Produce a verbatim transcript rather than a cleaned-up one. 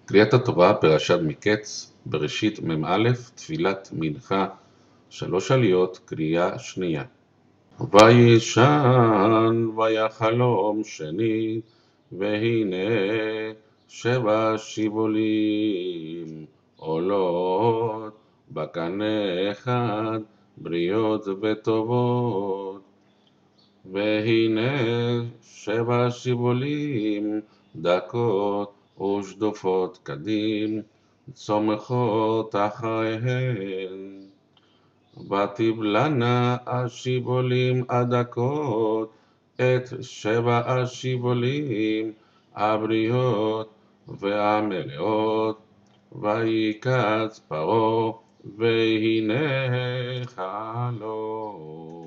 קריאת התורה, פרשת מקץ, בראשית מ"א, תפילת מנחה, שלוש עליות, קריאה שנייה. וישן ויחלום שני, והנה שבע שיבולים עולות בקנה אחד, בריאות וטובות. והנה שבע שיבולים דקות ושדופות קדים, צומחות אחריהן. ותבלענה השיבולים הדקות את שבע השיבולים הבריאות והמלאות, ויקץ פרעה והנה חלום.